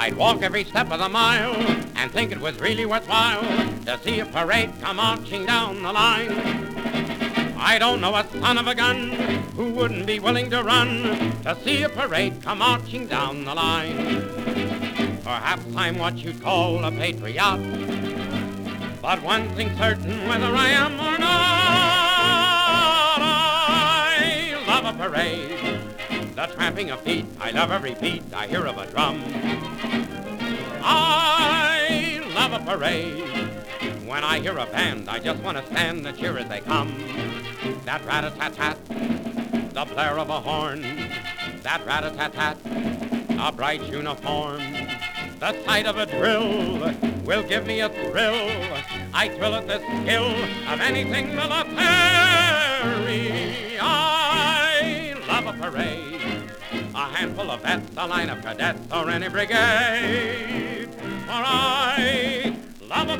I'd walk every step of the mile and think it was really worthwhile to see a parade come marching down the line. I don't know a son of a gun who wouldn't be willing to run to see a parade come marching down the line. Perhaps I'm what you'd call a patriot, but one thing's certain, whether I am or not, I love a parade. The tramping of feet, I love every beat I hear of a drum. I love a parade. When I hear a band, I just want to stand and cheer as they come. That rat-a-tat-tat, the blare of a horn. That rat-a-tat-tat, a bright uniform. The sight of a drill will give me a thrill. I thrill at the skill of anything military. I love a parade. A handful of vets, a line of cadets, or any brigade. For I love a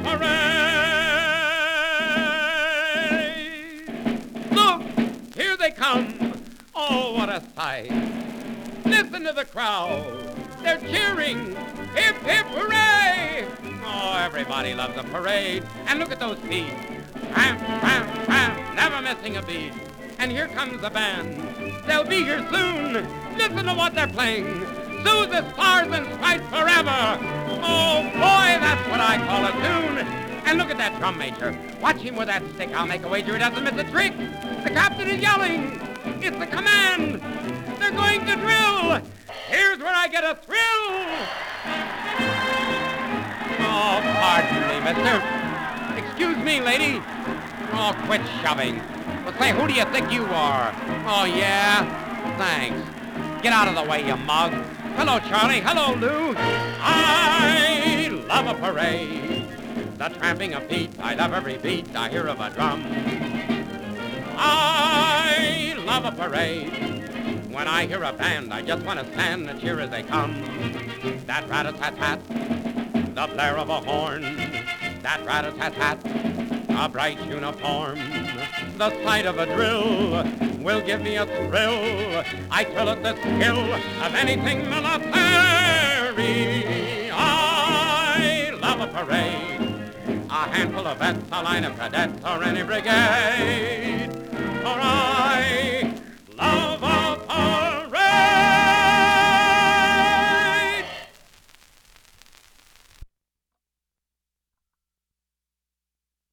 parade. Look, here they come. Oh, what a sight. Listen to the crowd. They're cheering. Hip, hip, hooray! Oh, everybody loves a parade. And look at those feet. Tramp, tramp, tramp, never missing a beat. And here comes the band. They'll be here soon. Listen to what they're playing. Sue the Stars and Stripes forever. Oh, boy, that's what I call a tune. And look at that drum major. Watch him with that stick. I'll make a wager he doesn't miss a trick. The captain is yelling. It's the command. They're going to drill. Here's where I get a thrill. Oh, pardon me, mister. Excuse me, lady. Oh, quit shoving. Well, say, who do you think you are? Oh, yeah? Thanks. Get out of the way, you mug. Hello, Charlie. Hello, Lou. I love a parade. The tramping of feet, I love every beat I hear of a drum. I love a parade. When I hear a band, I just want to stand and cheer as they come. That rat-a-tat-tat, the blare of a horn. That rat-a-tat-tat, a bright uniform. The sight of a drill will give me a thrill. I thrill at the skill of anything military. I love a parade. A handful of vets, a line of cadets, or any brigade. For I love